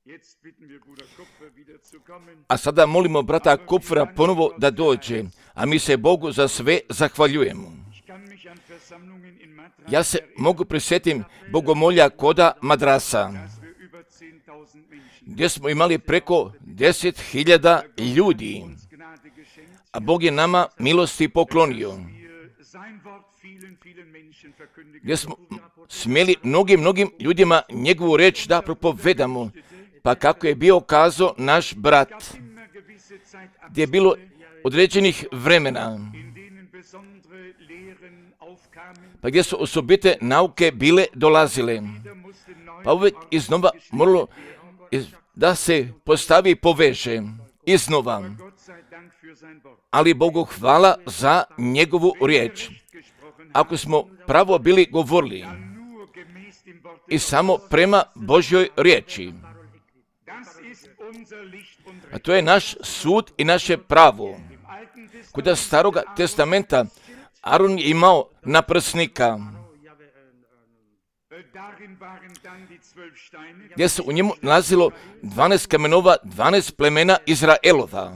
A sada molimo brata Kupfera ponovo da dođe, a mi se Bogu za sve zahvaljujemo. Ja se mogu prisjetim bogomolja koda Madrasa, gdje smo imali preko 10.000 ljudi, a Bog je nama milosti poklonio, gdje smo smjeli mnogim ljudima njegovu reč da propovedamo, pa kako je bio kazao naš brat, gdje je bilo određenih vremena, pa gdje su osobite nauke bile dolazile, pa uvijek iznova moralo da se postavi i poveže iznova. Ali Bogu hvala za njegovu riječ. Ako smo pravo bili govorili i samo prema Božjoj riječi, a to je naš sud i naše pravo. Kod Staroga testamenta Aron je imao naprsnika, gdje se u njemu nalazilo 12 kamenova, 12 plemena Izraelova.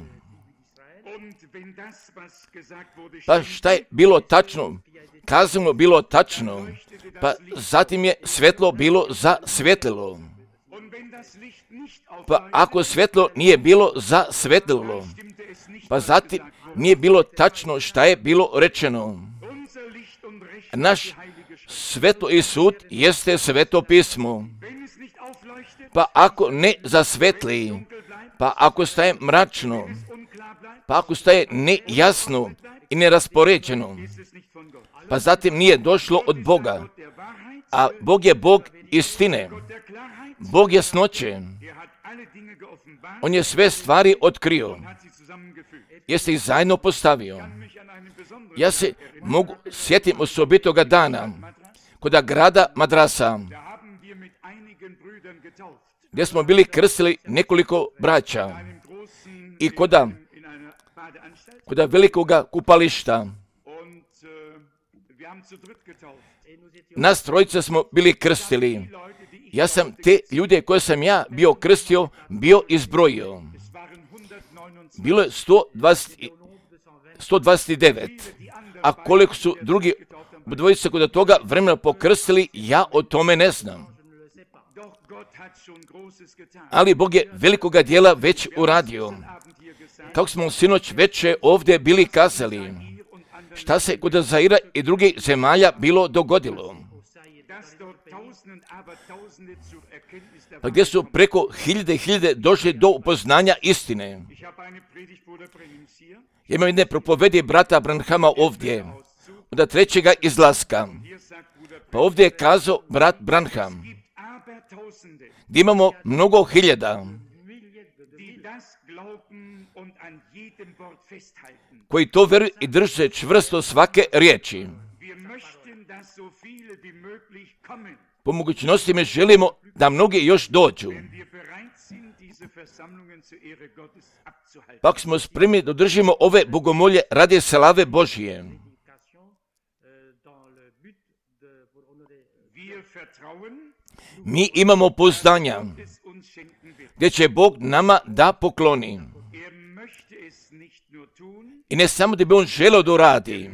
Pa šta je bilo tačno? Kazano bilo tačno, pa zatim je svjetlo bilo zasvjetlilo. Pa ako svjetlo nije bilo zasvjetlilo, pa zatim nije bilo tačno šta je bilo rečeno. Naš svetlo i sud jeste sveto pismo. Pa ako ne zasvetli, pa ako staje mračno, pa ako staje nejasno i neraspoređeno, pa zatim nije došlo od Boga. A Bog je Bog istine. Bog jasnoće. On je sve stvari otkrio. Jeste ih zajedno postavio. Ja se mogu sjetim osobitoga dana kod grada Madrasa, gdje smo bili krstili nekoliko braća i kod velikoga kupališta. Nas trojica smo bili krstili. Ja sam te ljude koje sam ja bio krstio, bio izbrojio. Bilo je 129. A koliko su drugi dvojice kod toga vremena pokrstili, ja o tome ne znam. Ali Bog je velikoga dijela već uradio. Kako smo sinoć večer ovdje bili kazali, šta se kod Zaira i drugih zemalja bilo dogodilo. Pa gdje su preko hiljade došli do upoznanja istine. Ja imam jedne propovedi brata Branhama ovdje, od trećega izlaska. Pa ovdje je kazao brat Branham, gdje imamo mnogo hiljada koji to vjeruju i drže čvrsto svake riječi. Po mogućnosti mi želimo da mnogi još dođu. Pa ako smo spremni da držimo ove bogomolje radi slave Božije. Mi imamo pouzdanja gdje će Bog nama da pokloni. I ne samo da bi on želio da uradi,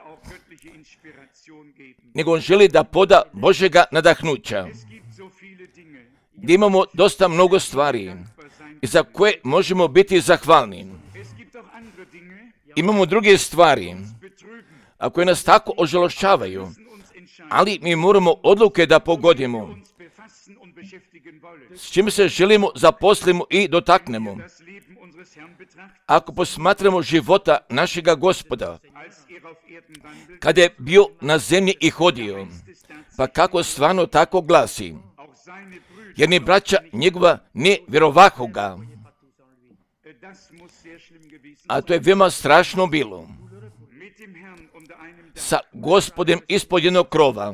nego on želi da poda Božjega nadahnuća. Gdje imamo dosta mnogo stvari i za koje možemo biti zahvalni. Imamo druge stvari, a koje nas tako ožalošćavaju, ali mi moramo odluke da pogodimo. S čim se želimo zaposlimo i dotaknemo. Ako posmatramo života našega Gospoda, kada je bio na zemlji i hodio, pa kako stvarno tako glasi, jer ni braća njegova ne vjerovahu ga. A to je veoma strašno bilo. Sa Gospodem ispod jednog krova,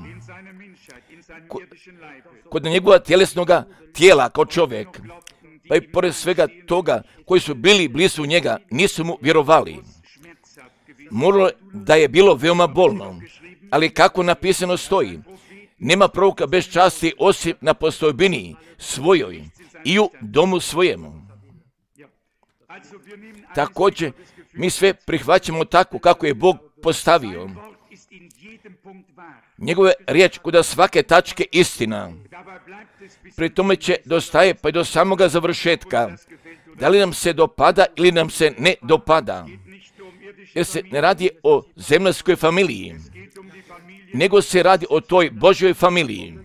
kod njegova tjelesnoga tijela kao čovjek, pa i pored svega toga koji su bili blizu njega, nisu mu vjerovali. Moralo da je bilo veoma bolno, ali kako napisano stoji, nema proroka bez časti osim na postojbini svojoj i u domu svojemu. Također, mi sve prihvaćamo tako kako je Bog postavio. Njegove riječ kuda svake tačke istina. Pri tome će dostaje pa i do samoga završetka. Da li nam se dopada ili nam se ne dopada. Jer se ne radi o zemaljskoj familiji, nego se radi o toj Božjoj familiji.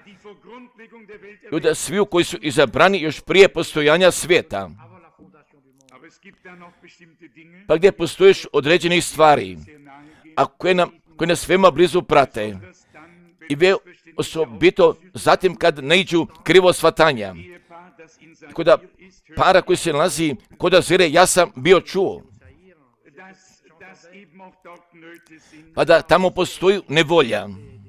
I da svi koji su izabrani još prije postojanja svijeta. Pa gdje postoješ određenih stvari, a koje nas veoma blizu prate. I osobito zatim kad ne iđu krivo shvatanja. Koda para koji se nalazi koda zire, ja sam bio čuo. Pa da tamo postoji nevolja.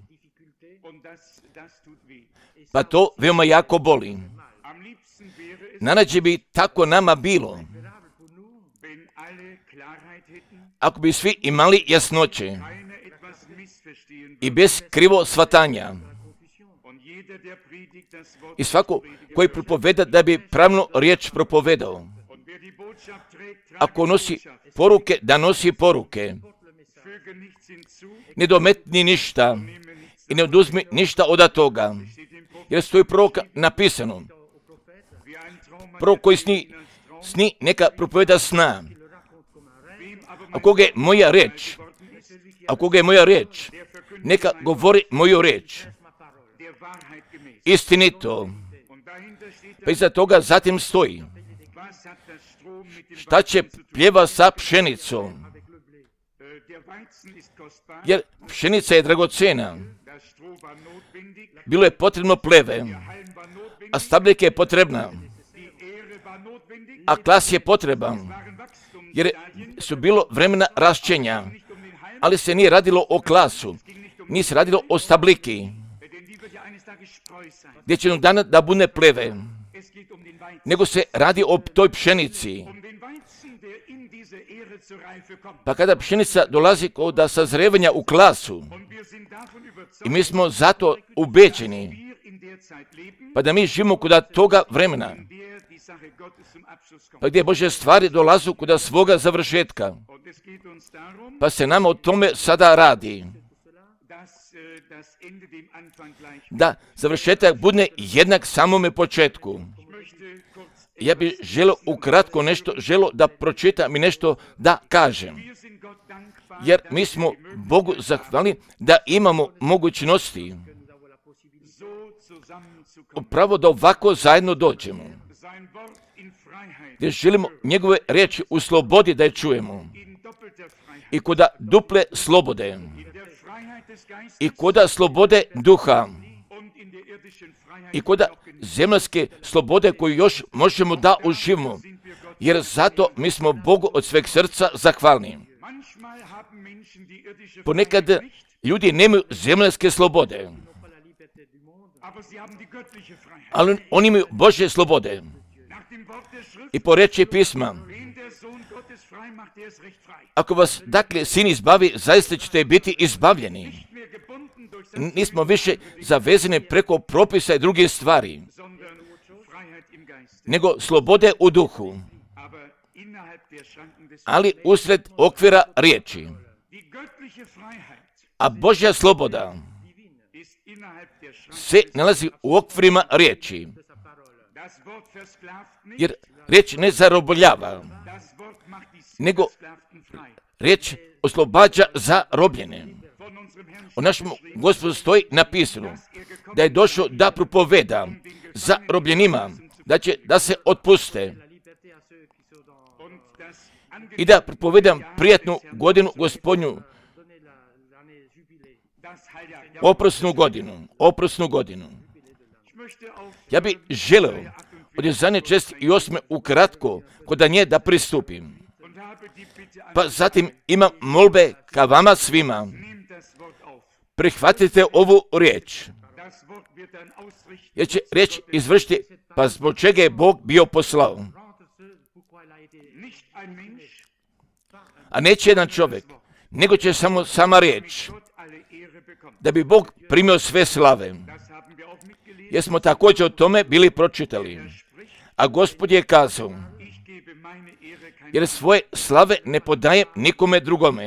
Pa to veoma jako boli. Najrađe bi tako nama bilo. Ako bi svi imali jasnoće i bez krivo shvatanja. I svako koji propoveda da bi pravno riječ propovedao. Ako nosi poruke, da nosi poruke. Ne dometni ništa i ne oduzmi ništa od toga. Jer stoji proroka napisano. Prorok koji sni neka propoveda sna. A koga je moja reč, neka govori moju reč. Istinito. Pa iza toga zatim stoji. Šta će pljeva sa pšenicom? Jer pšenica je dragocena. Bilo je potrebno pleve, a stabljik je potrebna, a klas je potreban, jer su bilo vremena rašćenja, ali se nije radilo o klasu, nije se radilo o stabliki, gdje će jednog dana da bude pleve, nego se radi o toj pšenici. Pa kada pšenica dolazi kod sazrevanja u klasu, i mi smo zato ubeđeni, pa da mi živimo kod toga vremena, pa gdje Božje stvari dolazu kod svoga završetka, pa se nama o tome sada radi. Da završetak bude jednak samome početku. Ja bih želio ukratko želio da pročitam i nešto da kažem. Jer mi smo Bogu zahvalni da imamo mogućnosti upravo da ovako zajedno dođemo. Gdje želimo njegove riječi u slobodi da je čujemo. I koda duple slobode. I koda slobode duha. I koda zemaljske slobode koju još možemo da uživimo. Jer zato mi smo Bogu od sveg srca zahvalni. Ponekad ljudi nemaju zemaljske slobode. Ali oni imaju Božje slobode. I po reči pisma, ako vas dakle sin izbavi, zaista ćete biti izbavljeni. Nismo više zavezani preko propisa i drugih stvari, nego slobode u duhu, ali usred okvira riječi. A Božja sloboda se nalazi u okvirima riječi, jer riječ ne zarobljava, nego riječ oslobađa zarobljene. O našem Gospodu stoji napisano da je došao da propoveda zarobljenima, da se otpuste i da propovedam prijatnu godinu Gospodnju, oprosnu godinu. Ja bih želeo od zadnje 48. ukratko kod nje da pristupim. Pa zatim imam molbe ka vama svima. Prihvatite ovu riječ. Jer će riječ izvršiti, pa zbog čega je Bog bio poslao. A neće jedan čovjek, nego će samo sama riječ. da bi Bog primio sve slave. Jer smo također o tome bili pročitali. A Gospod je kazao, jer svoje slave ne podajem nikome drugome.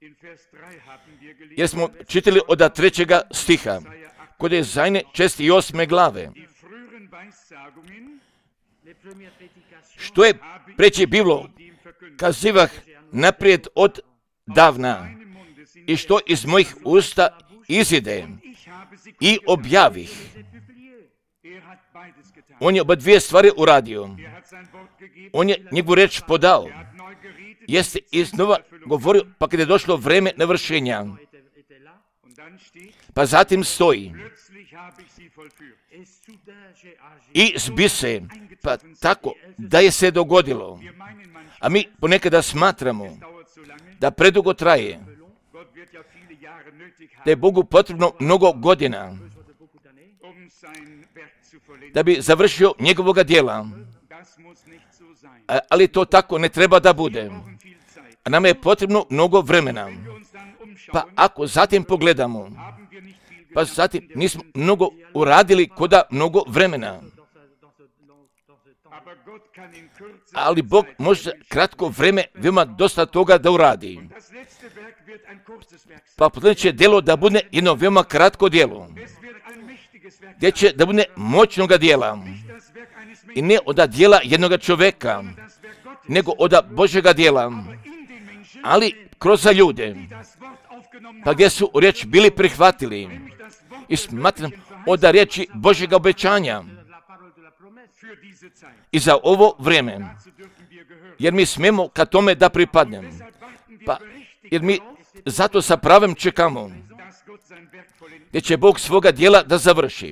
Jer smo čitali od 3. stiha, kod je Jezajne 8. glave. Što je preći bilo, kazivah naprijed od davna, i što iz mojih usta izide i objavih. On je oba dvije stvari uradio. On je njegovu reč podao. Jeste iznova govorio, pa kad je došlo vreme navršenja. Pa zatim stoji. I zbi se, pa tako da je se dogodilo. A mi ponekada smatramo da predugo traje, da je Bogu potrebno mnogo godina da bi završio njegovoga djela. Ali to tako ne treba da bude. A nama je potrebno mnogo vremena. Pa ako zatim pogledamo, pa zatim nismo mnogo uradili koda mnogo vremena. Ali Bog može kratko vreme veoma dosta toga da uradi. Pa potom će djelo da bude jedno veoma kratko djelo. Gdje će da bude moćnoga djela. I ne od djela jednoga čovjeka, nego od Božjega djela. Ali kroz ljude, pa gdje su riječ bili prihvatili. I smatram od riječi Božjega obećanja. I za ovo vrijeme. Jer mi smemo ka tome da pripadnemo. Pa, jer mi zato sa pravem čekamo. Gdje će Bog svoga djela da završi.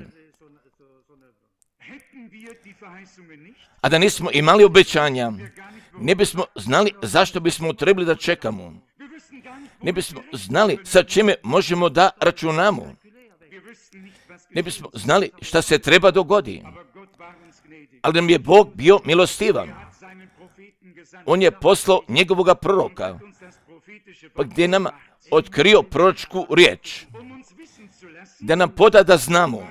A da nismo imali obećanja, ne bismo znali zašto bismo trebali da čekamo. Ne bismo znali sa čime možemo da računamo. Ne bismo znali šta se treba dogodi. Ali nam je Bog bio milostivan. On je poslao njegovoga proroka, pa gdje nam otkrio proročku riječ, da nam poda da znamo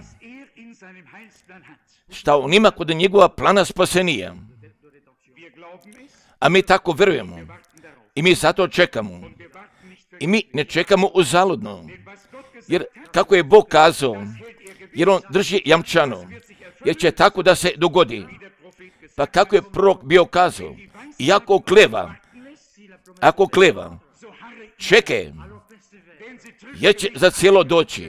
šta on ima kod njegova plana spasenija. A mi tako vjerujemo. I mi zato čekamo. I mi ne čekamo uzaludno. Jer kako je Bog kazao, jer on drži jamčano, jer će tako da se dogodi. Pa kako je prorok bio kazao, i ako kleva, čekaj, jer će za cijelo doći.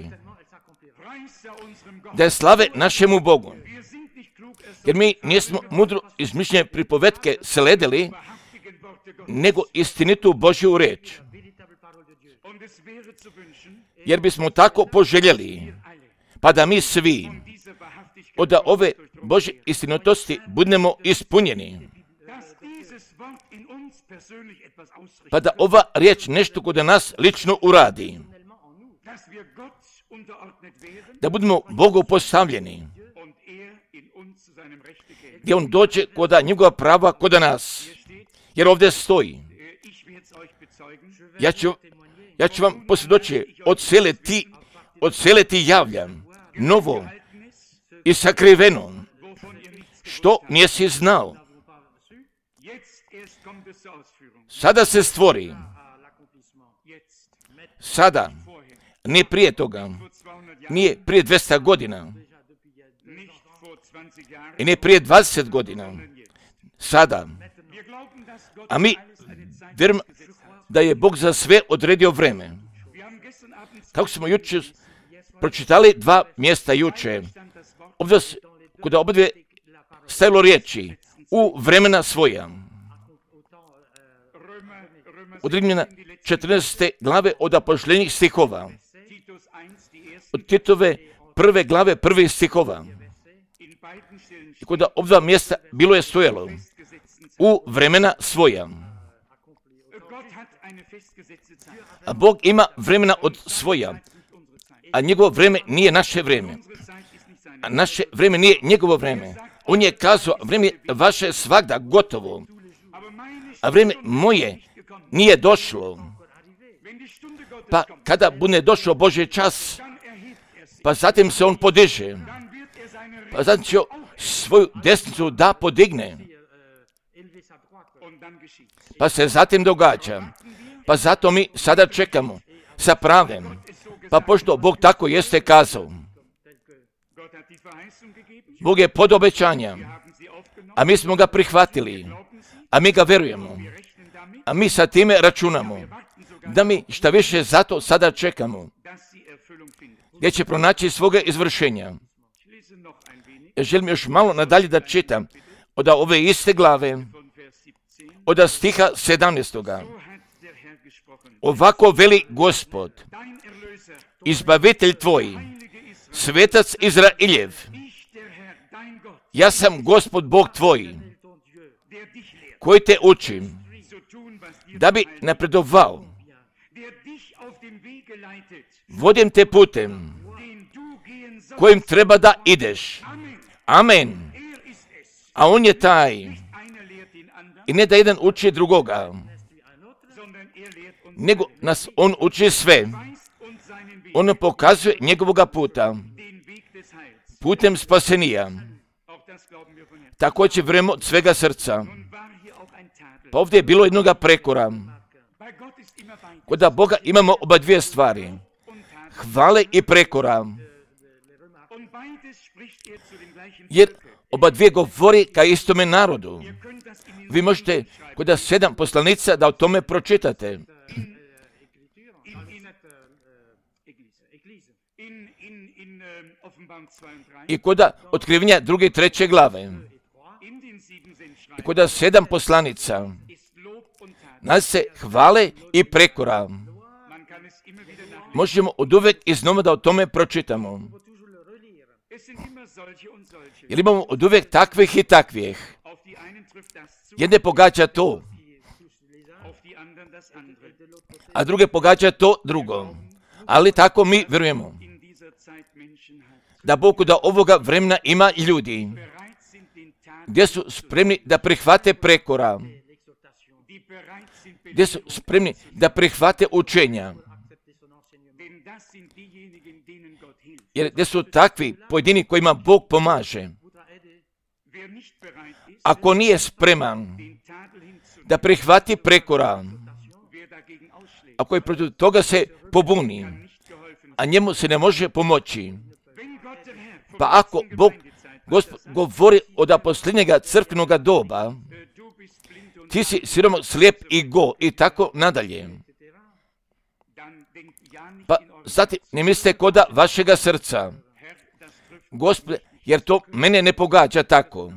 Da je slave našemu Bogu. Jer mi nismo mudro izmišljene pripovetke sledili, nego istinitu Božju riječ. Jer bismo tako poželjeli, pa da mi svi od ove Božje istinitosti budemo ispunjeni. Pa da ova riječ nešto kod nas lično uradi. Da budemo Bogu postavljeni. Gdje on dođe kod njegova prava kod nas. Jer ovdje stoji. Ja ću vam posvjedočiti, od cele ti javljam novo i sakriveno, što nisi znao. Sada se stvori. Sada, ne prije toga, nije prije 200 godina, i ne prije 20 godina, sada. A mi vjerujemo da je Bog za sve odredio vreme. Kako smo jučer pročitali 2 mjesta juče, ovdje kod obadve stajalo riječi u vremena svoja. Od Rimljana 14. glave od posljednjih stihova. Od Titove 1. glave 1. stihova. I kod obadva mjesta bilo je stojalo u vremena svoja. A Bog ima vremena od svoja, a njegovo vreme nije naše vreme. A naše vreme nije njegovo vreme. On je kazao, vreme je vaše svagda gotovo, a vreme moje nije došlo. Pa kada bude došao Božji čas, pa zatim se on podiže, pa zatim će svoju desnicu da podigne, pa se zatim događa. Pa zato mi sada čekamo sa pravem, pa pošto Bog tako jeste kazao. Bog je pod obećanja, a mi smo ga prihvatili, a mi ga verujemo, a mi sa time računamo, da mi šta više zato sada čekamo, gdje će pronaći svoga izvršenja. Ja želim još malo nadalje da čitam od ove iste glave, od stiha 17. Ovako veli Gospod, izbavitelj tvoj, svetac Izraeljev, ja sam Gospod Bog tvoj, koji te učim, da bi napredovao, vodim te putem, kojim treba da ideš. Amen. A on je taj, i ne da jedan uči drugoga, nego nas on uči sve. On nam pokazuje njegovoga puta, putem spasenija. Također vjerujemo od svega srca. Pa ovdje je bilo jednoga prekora. Kod Boga imamo oba dvije stvari. Hvale i prekora. Jer oba dvije govori ka istome narodu. Vi možete kod 7 poslanica da o tome pročitate. I kod otkrivenja 2. i 3. glave. I kod 7 poslanica nas se hvale i prekora. Možemo oduvek iznova da o tome pročitamo. Jer imamo oduvek takvih i takvih. Jedne pogađa to, a druge pogađa to drugo. Ali tako mi vjerujemo da Bog da ovoga vremena ima ljudi gdje su spremni da prihvate prekora, gdje su spremni da prihvate učenja. Jer gdje su takvi pojedini kojima Bog pomaže. Ako nije spreman da prihvati prekora, ako je protiv toga se pobuni, a njemu se ne može pomoći, pa ako Bog Gospod govori od posljednjega crkvenoga doba, ti si siromo slijep i go i tako nadalje. Pa zatim ne mislite koda vašega srca, Gospod, jer to mene ne pogađa tako.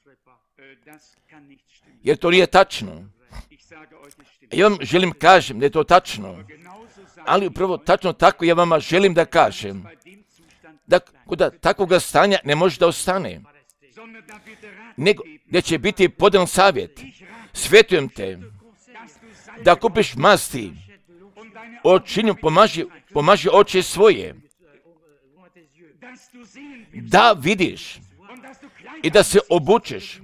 Jer to nije tačno. Ja vam želim kažem da je to tačno, ali upravo tačno tako ja vama želim da kažem da kod takvoga stanja ne može da ostane, nego da će biti podan savjet. Svetujem te da kupiš masti, očinju pomaži oči svoje, da vidiš i da se obučeš,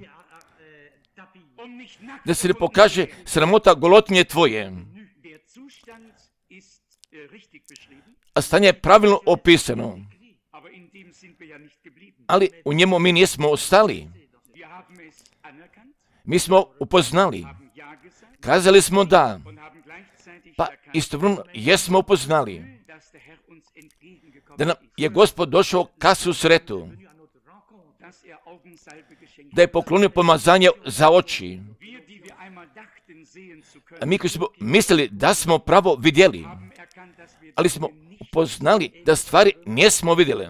da se ne pokaže sramota golotinje tvoje. A stanje je pravilno opisano, ali u njemu mi nismo ostali. Mi smo upoznali, kazali smo da, pa istovremeno jesmo upoznali da nam je Gospod došao ka susretu, da je poklonio pomazanje za oči. A mi koji smo mislili da smo pravo vidjeli, ali smo upoznali da stvari nismo vidjeli.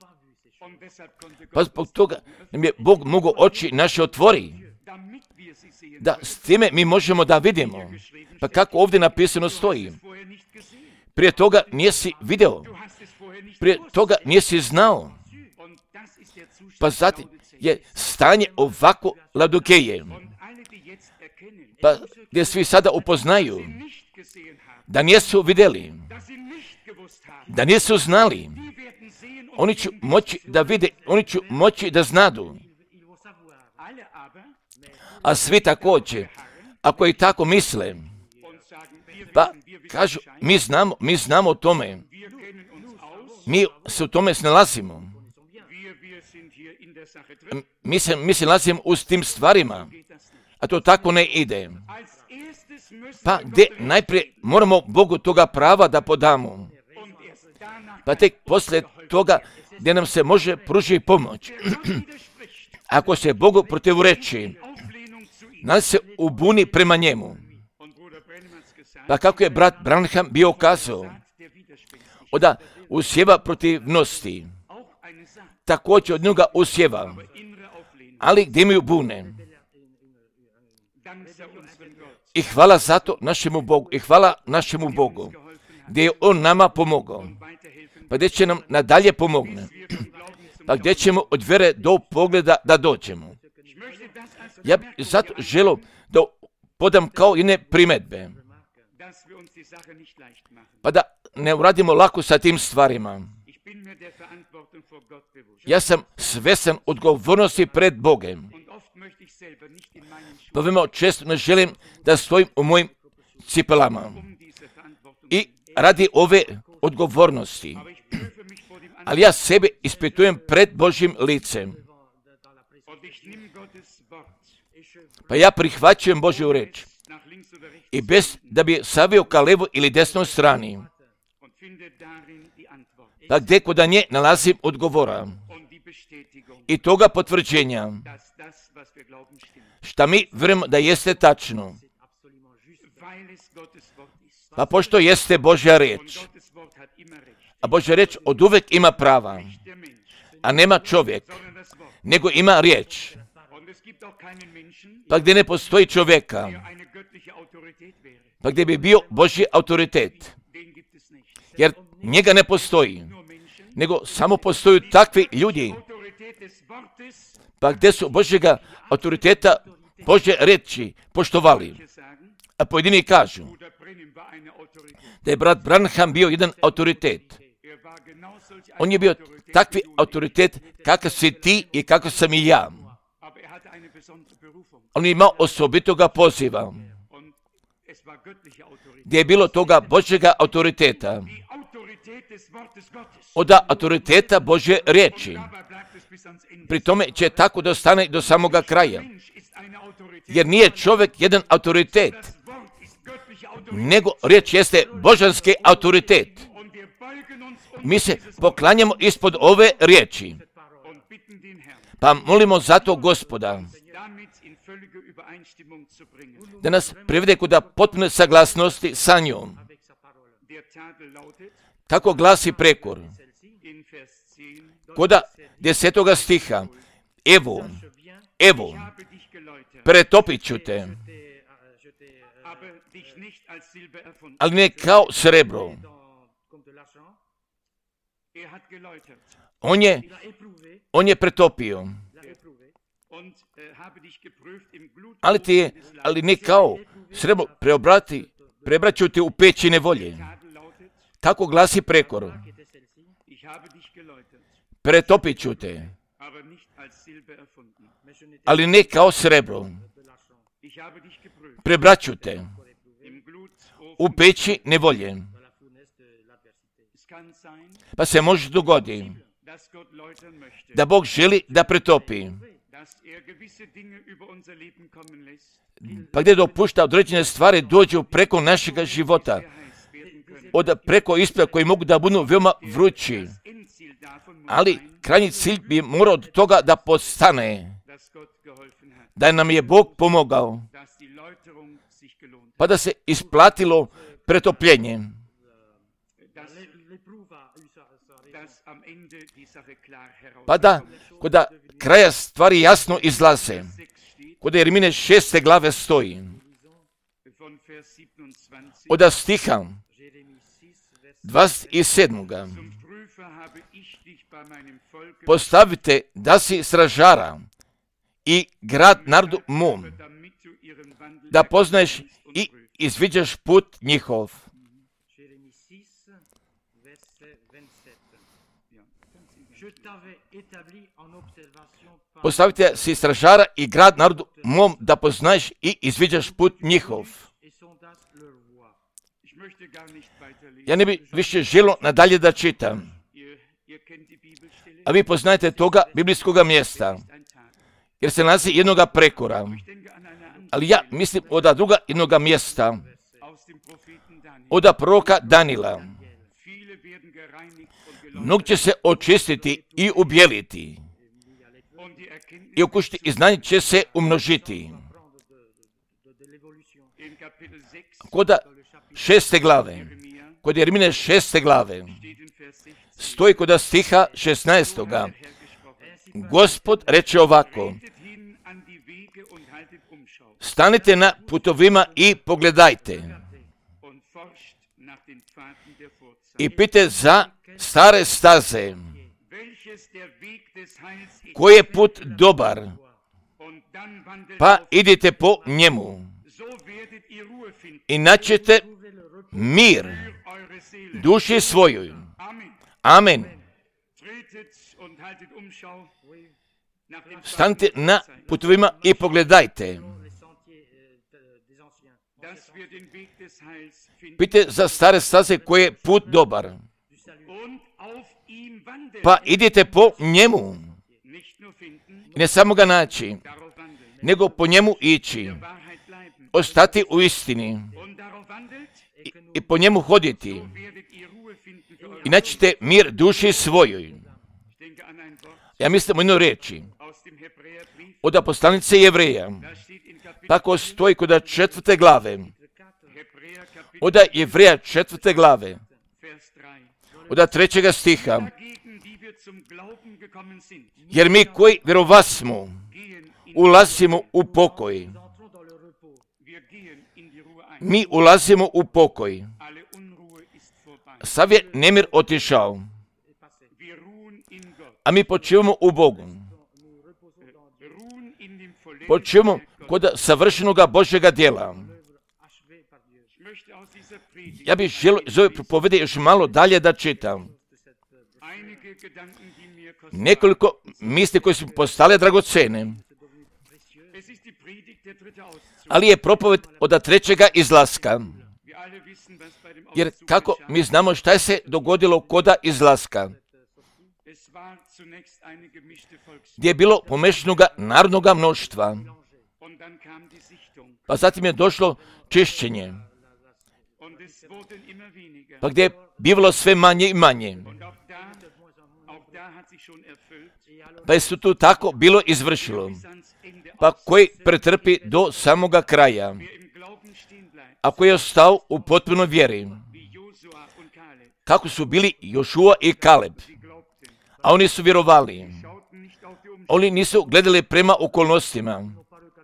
Pa zbog toga nam je Bog mogao oči naše otvori, da s time mi možemo da vidimo. Pa kako ovdje napisano stoji, prije toga nisi video, prije toga nisi znao. Pa zatim je stanje ovako Laodikeje, pa gdje svi sada upoznaju da nisu vidjeli, da nisu znali, oni će moći da vide, oni će moći da znadu. A svi također, ako i tako misle Pa kažu, mi znamo o tome. Mi se u tome snalazimo. Mi se nalazimo u tim stvarima, a to tako ne ide. Pa gdje najprije moramo Bogu toga prava da podamo. Pa tek poslije toga gdje nam se može pružiti pomoć. Ako se Bogu protivreči, nalazi se u buni prema njemu. Pa kako je brat Branham bio kazao, da usjeva protivnosti, također od njega usjeva, ali gdje imaju bune. I hvala zato našemu Bogu, gdje je On nama pomogao, pa gdje će nam nadalje pomogne, pa gdje ćemo od vjere do pogleda da dođemo. Ja bih zato želio da podam kao jedne primjedbe, pa da ne uradimo lako sa tim stvarima. Ja sam svjestan odgovornosti pred Bogom. Pa veoma često ne želim da stojim u mojim cipelama i radi ove odgovornosti. Ali ja sebe ispitujem pred Božjim licem. Pa ja prihvaćujem Božju reč i bez da bi savio ka levo ili desnoj strani. Pa gdje kod nje nalazim odgovora i toga potvrđenja, šta mi vjerujemo da jeste tačno. Pa pošto jeste Božja reč, a Božja reč od uvek ima prava, a nema čovjek, nego ima riječ. Pa gdje ne postoji čovjeka, pa gdje bi bio Božji autoritet, jer njega ne postoji, nego samo postoju takvi ljudi. Pa gdje su Božjega autoriteta, Božje reči poštovali. A pojedini kažu da je brat Branham bio jedan autoritet. On je bio takvi autoritet kakav si ti i kakav sam i ja. On je imao osobitoga poziva, gdje je bilo toga Božjega autoriteta, od autoriteta Božje riječi. Pri tome će tako da stane do samoga kraja. Jer nije čovjek jedan autoritet, nego riječ jeste božanski autoritet. Mi se poklanjamo ispod ove riječi. Pa molimo zato Gospoda da nas privede kod potpune saglasnosti sa njom. Tako glasi prekor. Koda 10. stiha. Evo, pretopit ću te, ali ne kao srebro. On je pretopio, ali ne kao srebro, prebraću te u pećine volje. Tako glasi prekor. Pretopit ću te, ali ne kao srebro. Prebraću te u peći nevolje. Pa se može dogoditi da Bog želi da pretopi. Pa gdje dopušta određene stvari dođu preko našega života, preko isprava koji mogu da budu veoma vrući. Ali krajnji cilj bi morao od toga da postane, da nam je Bog pomogao, pa da se isplatilo pretopljenje. Pa da kod kraja stvari jasno izlaze. Kod Jeremije 6. glave stoji, od stiha 27. Postavite da si stražara i grad narodu mom, da poznaješ i izviđaš put njihov. Postavite si stražara i grad narodu mom, da poznaješ i izviđaš put njihov. Ja ne bi više želio nadalje da čitam. A vi poznajete toga biblijskoga mjesta, jer se nalazi jednoga prekora. Ali ja mislim od druga jednoga mjesta, od proroka Danila. Mnogi će se očistiti i ubjeliti. I okušiti i znanje će se umnožiti. Kod 6. glave, kod Jeremije 6. glave, stoji kod stiha 16. Gospod reče ovako: stanite na putovima i pogledajte. I pite za stare staze, koji je put dobar, pa idite po njemu. I naćete mir duši svojoj. Amen. Stanite na putovima i pogledajte. Pite za stare staze koji je put dobar, pa idite po njemu. I ne samo ga naći, nego po njemu ići, ostati u istini i po njemu hoditi. I naćete mir duši svojoj. Ja mislim o jednoj riječi od poslanice Jevreja. Tako stoji kod 4. glave. Od Jevreja 4. glave. Od 3. stiha. Jer mi koji vjerovasmo, ulazimo u pokoj. Mi ulazimo u pokoj. Sav je nemir otišao. A mi počivamo u Bogu. Počivamo kod savršenoga Božjega djela. Ja bih želio iz ove propovede još malo dalje da čitam. Nekoliko misli koje su postale dragocene. Ali je propoved od 3. izlaska. Jer kako mi znamo šta se dogodilo kod izlaska, gdje je bilo pomešanoga narodnoga mnoštva. Pa zatim je došlo čišćenje. Pa gdje je bivalo sve manje i manje. Pa je se tu tako bilo izvršilo. Pa koji pretrpi do samoga kraja, a koji je ostao u potpunoj vjeri, kako su bili Jošua i Kaleb, a oni su vjerovali. Oni nisu gledali prema okolnostima,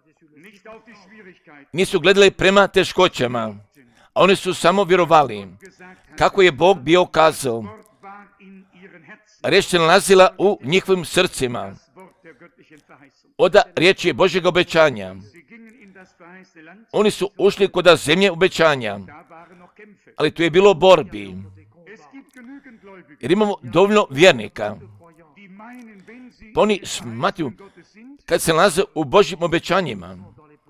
nisu gledali prema teškoćama, a oni su samo vjerovali kako je Bog bio kazao. Riječ se nalazila u njihovim srcima. Od riječi Božjeg obećanja. Oni su ušli kod zemlje obećanja, ali tu je bilo borbi. Jer imamo dovoljno vjernika. Pa oni smatruju, kad se nalaze u Božjim obećanjima,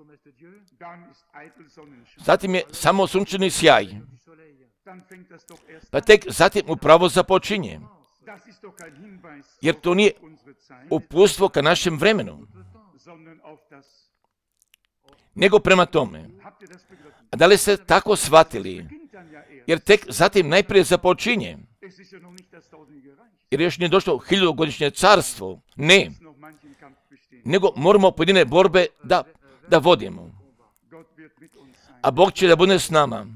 zatim je samo sunčani sjaj. Pa tek zatim upravo započinje. Jer to nije uputstvo ka našem vremenu, nego prema tome. A da li ste tako shvatili? Jer tek zatim najprije započinje. Jer još nije došlo 1000-godišnje carstvo. Ne. Nego moramo pojedine borbe da vodimo. A Bog će da bude s nama.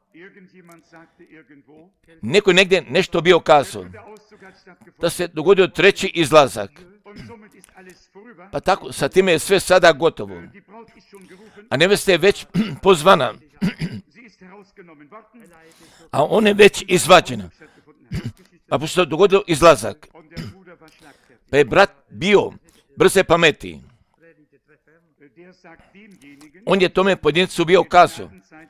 Neko je negdje nešto bio kazao. Da se dogodio 3. izlazak. Pa tako, sa time je sve sada gotovo. A nevesta je već pozvana. A ona je već izvađena. Pa pošto se dogodio izlazak. Pa je brat bio brze pameti. On je tome pojedincu bio kazao.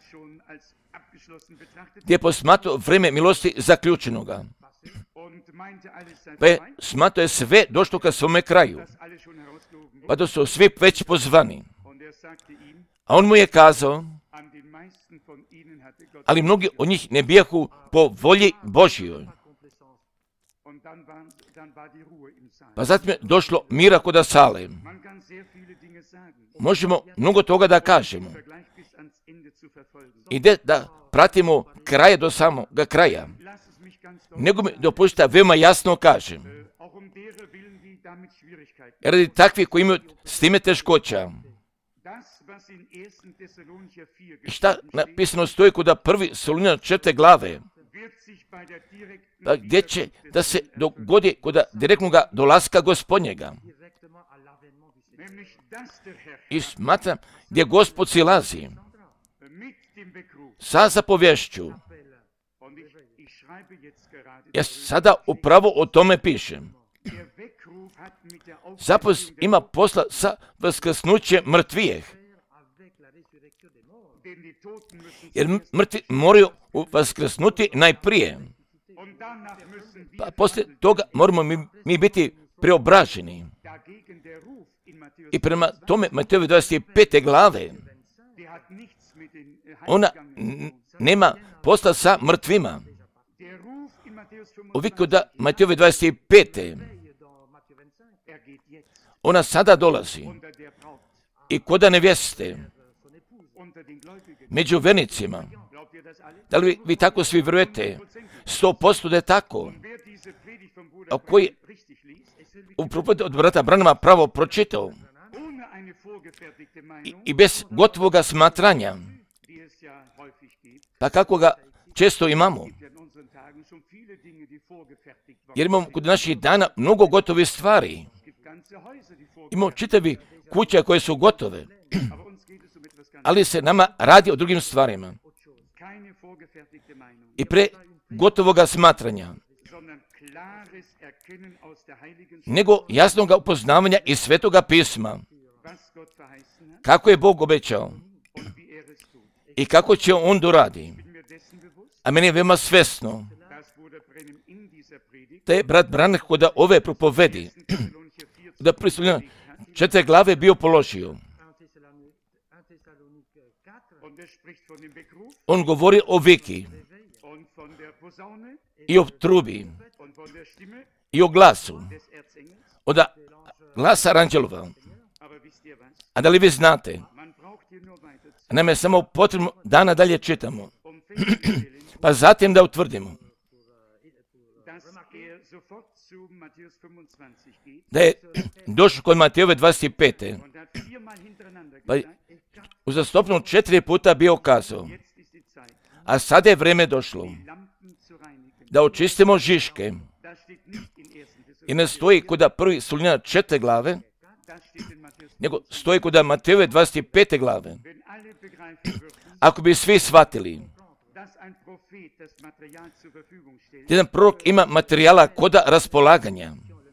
Gdje je posmatrao vreme milosti zaključenoga. Pa je smatrao je sve došlo ka svome kraju. Pa da su svi već pozvani. A on mu je kazao ali mnogi od njih ne bijahu po volji Božjoj. Pa zatim je došlo mira kod sale. Možemo mnogo toga da kažemo. Ide da pratimo kraje do samoga kraja. Nego mi dopustite veoma jasno kažem. Radi takvih koji imaju s time teškoća. Šta napisano stoji kod prvi Solunjana 4. glave? Pa gdje će da se dogodi kod direktnog dolaska Gospodnjega? I smatram gdje Gospod silazi sa zapovješću. Ja sada upravo o tome pišem. Zapovjest ima posla sa vaskrsnućem mrtvijeh. Jer mrtvi moraju vaskrsnuti najprije. Pa poslije toga moramo mi biti preobraženi. I prema tome Matejovi 25. glave ona nema posla sa mrtvima. Uvijek kod Matejovi 25. ona sada dolazi i kod nevjeste među vernicima. Da li vi tako svi vjerujete? 100% da je tako. A koji u propovedi od brata Branhama pravo pročitao i bez gotovoga smatranja, pa kako ga često imamo? Jer imamo kod naših dana mnogo gotovih stvari. Imamo čitavi kuća koje su gotove, ali se nama radi o drugim stvarima. I pre gotovoga smatranja, nego jasnoga upoznavanja iz Svetoga pisma. Kako je Bog obećao i kako će On doradi. A meni je veoma svesno da je brat Branham kod ove propovedi da pristavljeno 4. glave bio položio. On govori o viki i o trubi i o glasu od glasa aranđelova. A da li vi znate? Nam je samo potrebno da nadalje čitamo. Pa zatim da utvrdimo da je došlo kod Matejove 25. Pa uzastopno 4 puta bio kazao, a sada je vreme došlo da očistimo žiške. I ne stoji kod prvi Solunjana 4. glave, nego stoji kod Matejove 25. glave. Ako bi svi shvatili, jedan prorok ima materijala kod raspolaganja.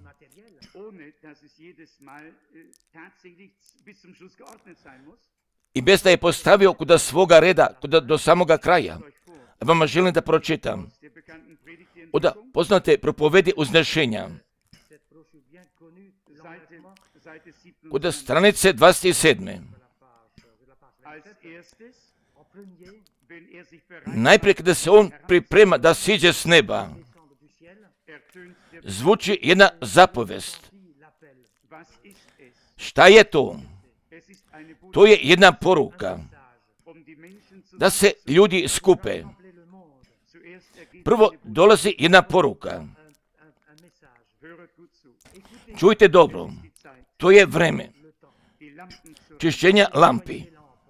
I bez da je postavio kod svoga reda, kod do samoga kraja. Vama želim da pročitam. Od poznate propovedi uznešenja. Kod stranice 27. Najprije kada se on priprema da siđe s neba, zvuči jedna zapovest. Šta je to? To je jedna poruka da se ljudi skupe. Prvo dolazi jedna poruka. Čujte dobro, to je vreme čišćenja lampi.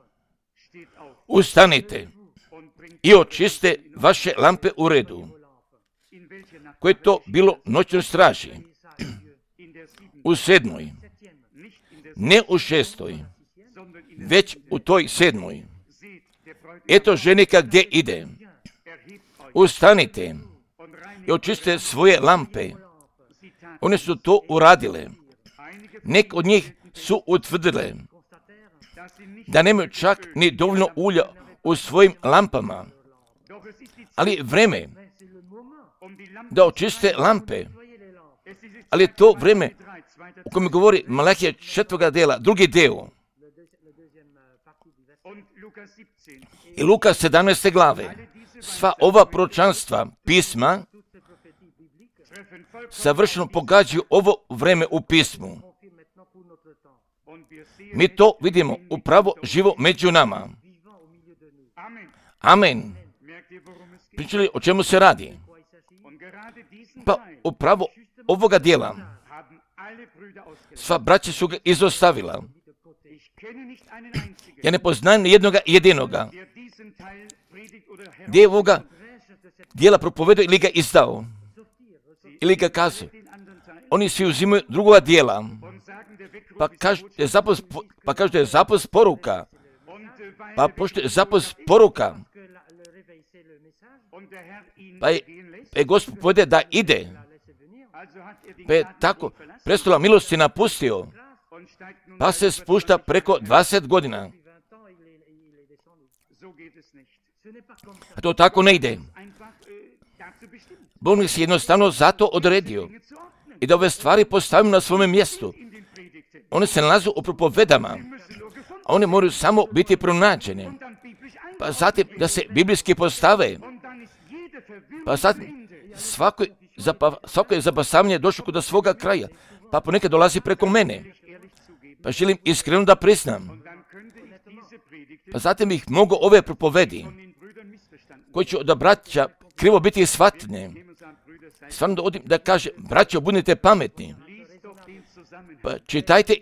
Ustanite i očiste vaše lampe u redu. Koje je to bilo noćnoj straži? U 7. Ne u 6. već u toj 7. Eto ženika gdje ide. Ustanite i očiste svoje lampe. One su to uradile. Nek od njih su utvrdile da nemaju čak ni dovoljno ulja u svojim lampama. Ali vreme da očiste lampe, ali to vreme u kojem govori Malahija 4. dela, drugi deo. I Luka 17. glave. Sva ova proročanstva pisma savršeno pogađaju ovo vreme u pismu. Mi to vidimo upravo živo među nama. Amen. Pričali o čemu se radi? Pa upravo ovoga dijela sva braća su ga izostavila. Ja ne poznajem ni jednoga jedinoga gdje je ovoga dijela propovedao ili ga izdao ili ga kazao. Oni svi uzimaju drugova dijela pa kažu da je zapost poruka. Pa pošto je zapost poruka, pa je Gospod povede da ide, pa je tako prestola milosti napustio, pa se spušta preko 20 godina. A to tako ne ide. Bog se jednostavno zato odredio i da ove stvari postavimo na svome mjestu. One se nalaze u propovedama, a one moraju samo biti pronađene. Pa zatim da se biblijski postave. Pa zatim svako je zapasavanje došlo kod svoga kraja. Pa ponekad dolazi preko mene. Pa želim iskreno da priznam. Pa zatim bih mogao ove propovedi, koji će od braća krivo biti shvatne. Stvarno da odim da kaže, braćo, budite pametni. Pa čitajte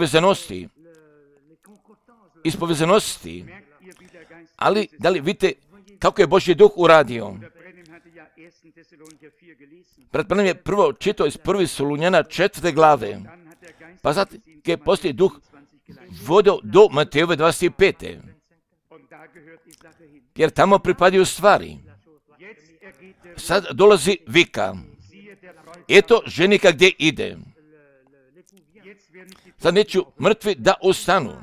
ispovezanosti. Ali da li vidite kako je Božji duh uradio? Brat Branham je prvo čitao iz 1. Solunjana 4. glave. Pa zatim je poslije duh vodio do Matejove 25. Jer tamo pripadaju stvari. Sad dolazi vika. Eto ženika gdje ide. Sad neću mrtvi da ustanu.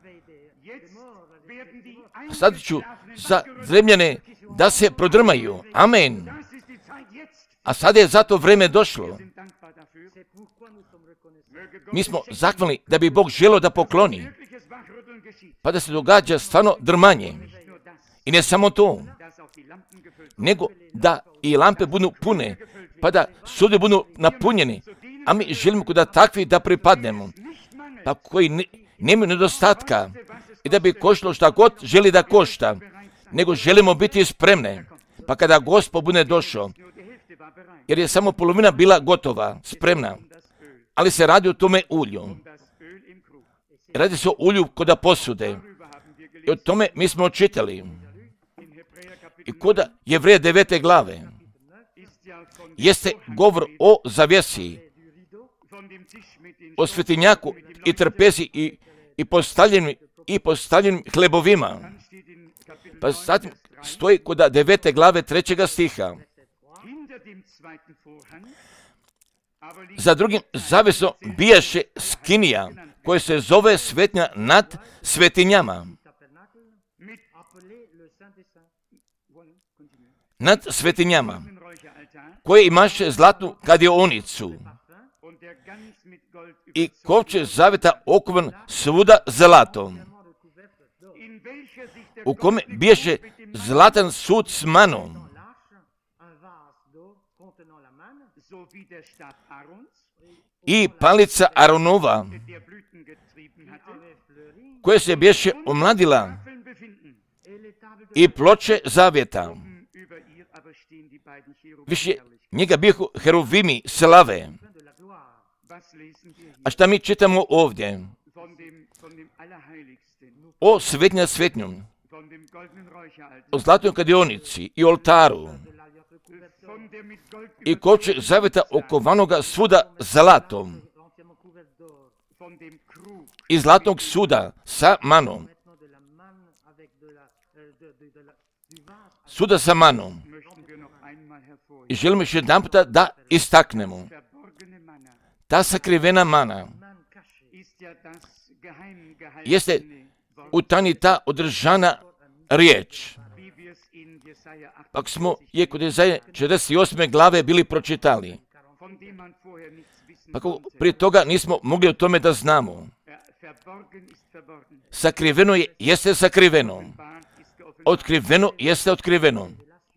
Sad ću za zemljane da se prodrmaju. Amen. A sad je zato vreme došlo. Mi smo zahvalni da bi Bog želio da pokloni. Pa da se događa stvarno drmanje. I ne samo to, nego da i lampe budu pune, pa da sude budu napunjeni. A mi želimo kuda takvi da pripadnemo. Pa koji nemaju nedostatka. I da bi koštalo šta god želi da košta. Nego želimo biti spremne. Pa kada Gospod bude došao, jer je samo polovina bila gotova, spremna. Ali se radi o tome ulju. Radi se o ulju koda posude. I o tome mi smo čitali. I koda Jevreja 9. glave jeste govor o zavjesi, o svetinjaku i trpezi i postavljenim hlebovima. Pa zatim stoji koda 9. glave 3. stiha. Za drugim zavjesom bijaše skinija, koja se zove svetnja nad svetinjama. Nad svetinjama, koje imaše zlatnu kadionicu i kovčeg zavjeta okovan svuda zlatom, u kome bijaše zlatan sud s manom. I palica Aronova, koja se bijaše omladila, i ploče zavjeta. Više njega bijahu heruvimi slave. A šta mi čitamo ovdje? O svetnja svetnjom, o zlatnoj kadionici i oltaru, i kovčeg zavjeta okovanoga svuda zlatom, i zlatnog suda sa manom. Suda sa manom. I želimo još jedan puta da istaknemo. Ta sakrivena mana jeste u tajni ta održana riječ. Ako smo je kod Jesaje 48. glave bili pročitali. Pa prije toga nismo mogli o tome da znamo. Sakriveno jeste sakriveno. Otkriveno jeste otkriveno.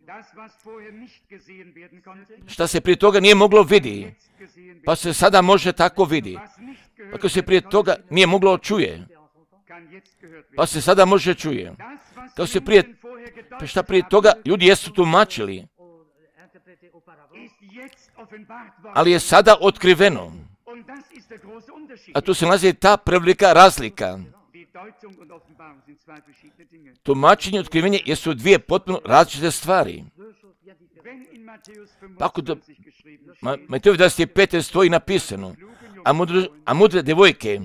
Šta se prije toga nije moglo vidjeti, pa se sada može tako vidi. Ako se prije toga nije moglo čuje, pa se sada može čuje. Kako se šta prije toga ljudi jesu tumačili, ali je sada otkriveno. A tu se nalazi ta prevelika razlika. Tumačenje i otkrivenje jesu dvije potpuno različite stvari. Ako da Mateju 25. stoji napisano, a mudre djevojke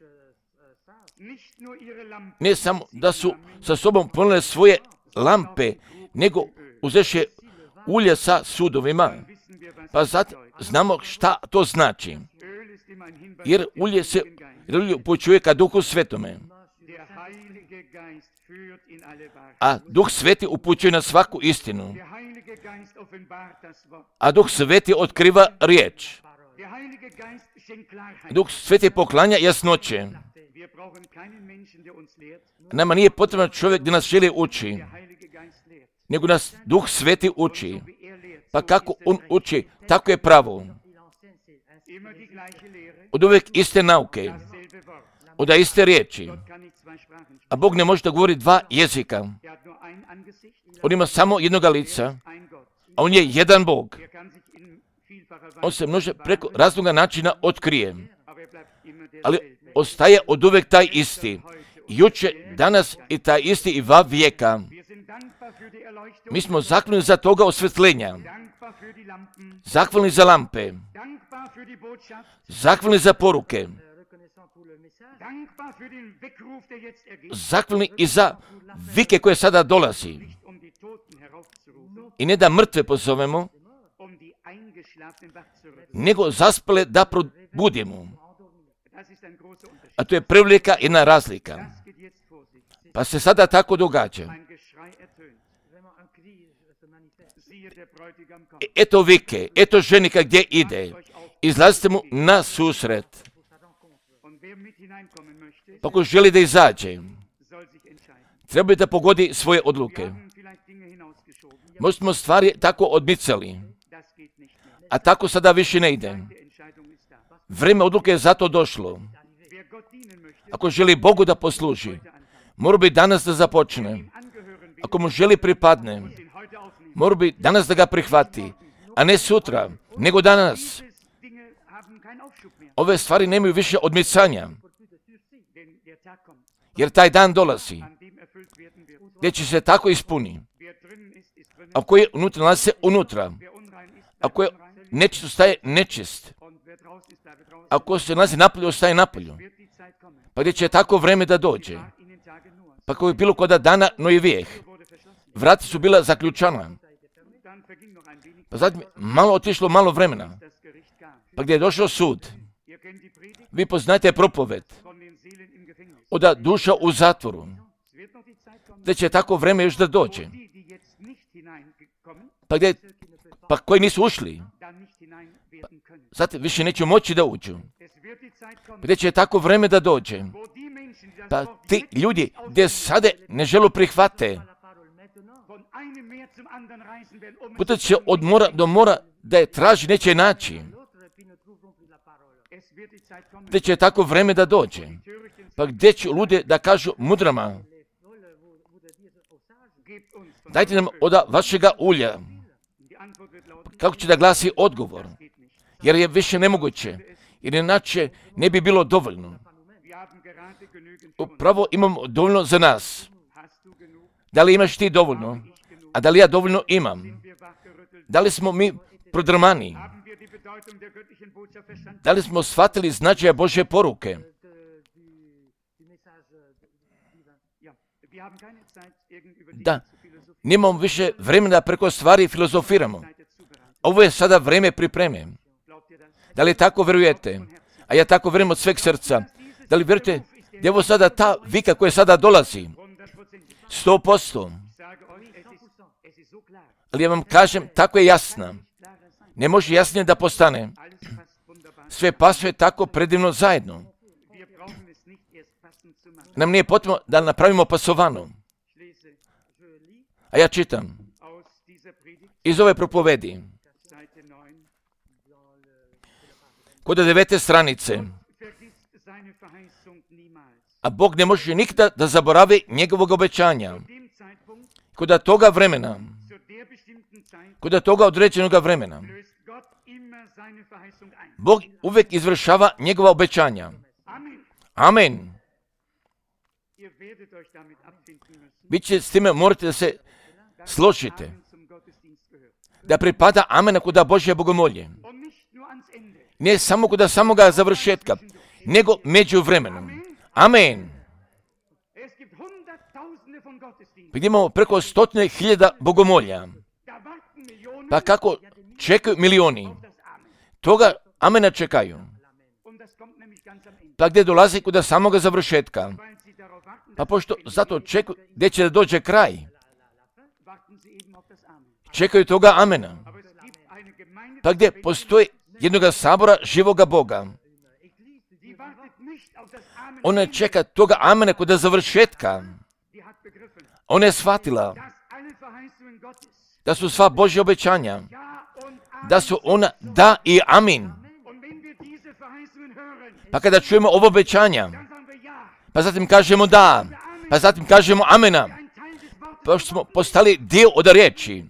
ne samo da su sa sobom ponijele svoje lampe, nego uzeše ulje sa sudovima. Pa zato znamo šta to znači. Jer ulje upućuje ka Duhu Svetome. A Duh Sveti upućuje na svaku istinu. A Duh Sveti otkriva riječ. Duh Sveti poklanja jasnoće. Nama nije potreban čovjek da nas želi uči, nego nas Duh Sveti uči. Pa kako on uči, tako je pravo. Od uvijek iste nauke, od iste riječi. A Bog ne može da govori dva jezika. On ima samo jednoga lica, a on je jedan Bog. On se može preko raznoga načina otkrije, ali ostaje od uvijek taj isti. Juče, danas i taj isti i va vijeka. Mi smo zahvalni za toga osvetljenja, zahvalni za lampe, zahvalni za poruke, zahvalni i za vike koje sada dolazi. I ne da mrtve pozovemo, nego zaspale da probudimo. A to je prevelika jedna razlika. Pa se sada tako događa. Eto vike, eto ženika gdje ide. Izlazite mu na susret. Pa ako želi da izađe, treba da pogodi svoje odluke. Možda smo stvari tako odmicali, a tako sada više ne ide. Vrijeme odluke je zato došlo. Ako želi Bogu da posluži, mora bi danas da započne. Ako mu želi pripadne, mora bi danas da ga prihvati, a ne sutra, nego danas. Ove stvari nemaju više odmicanja, jer taj dan dolazi, gdje će se tako ispuni. A ko je unutra, nalazi se unutra. Ako je nečist, ostaje nečist. Ako se nalazi napolju, ostaje napolju. Pa gdje će tako vreme da dođe. Pa kao je bilo koda dana Nojevijeh, vrata su bila zaključana. Pa zatim malo otišlo malo vremena. Pa gdje je došao sud. Vi poznajete propoved od duša u zatvoru. Da će tako vreme još da dođe. Pa koji nisu ušli, zatim više neće moći da uđu. Gdje će tako vreme da dođe. Pa ti ljudi gdje sada ne žele prihvate, putat će od mora do mora da je traži, neće naći. Gdje će tako vreme da dođe. Pa gdje će ljude da kažu mudrama, dajte nam od vašega ulja. Kako će da glasi odgovor? Jer je više nemoguće. Jer inače ne bi bilo dovoljno. Upravo imamo dovoljno za nas. Da li imaš ti dovoljno? A da li ja dovoljno imam? Da li smo mi prodrmani? Da li smo shvatili značaja Božje poruke? Da, nemamo više vremena preko stvari filozofiramo. Ovo je sada vreme pripreme. Da li tako vjerujete? A ja tako vjerujem od sveg srca. Da li vjerujete da je ovo sada ta vika koja sada dolazi? 100%. Ali ja vam kažem, tako je jasna. Ne može jasnije da postane. Sve pasuje tako predivno zajedno. nam nije potrebno da napravimo pasovanu. A ja čitam iz ove propovedi kod 9. stranice. A Bog ne može nikada da zaboravi njegovog obećanja. Kod toga vremena, kod toga određenog vremena, Bog uvijek izvršava njegova obećanja. Amen. Vi će s time morate da se složite. Da pripada amena kod Božje bogomolje. Ne samo kod samoga završetka, nego među vremenom. Amen. Vidimo preko 100.000 bogomolja. Pa kako čekaju milioni? Toga amena čekaju. Pa gdje dolazi kod samoga završetka? Pa pošto zato čekaju gdje će da dođe kraj. Čekaju toga amena. Pa gdje postoji jednoga sabora živoga Boga. Ona čeka toga amena kod završetka. Ona je shvatila da su sva Božja obećanja, da su ona da i amin. Pa kada čujemo ovo obećanja, pa zatim kažemo da, pa zatim kažemo amena, pa smo postali dio od riječi.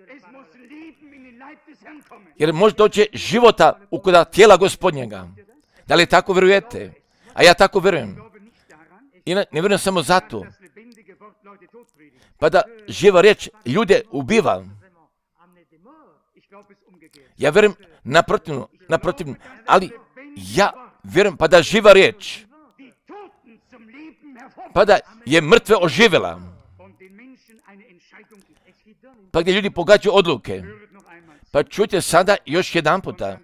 Jer može doći života u koda tijela Gospodnjega. Da li tako vjerujete? A ja tako vjerujem. I ne vjerujem samo zato. Pa da živa riječ ljude ubiva. Ja vjerujem naprotivno. Ali ja vjerujem pa da živa riječ. Pa da je mrtve oživjela. Pa gdje ljudi pogađaju odluke. Pa čujte sada još jedan puta.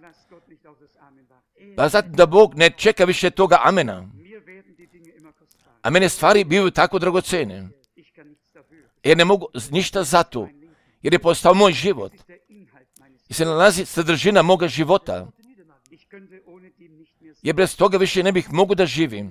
Pa zatim da Bog ne čeka više toga amena. A mene stvari bivaju tako dragocene. Jer ne mogu ništa za to. Jer je postao moj život. I se nalazi sadržina moga života. Jer bez toga više ne bih mogu da živim.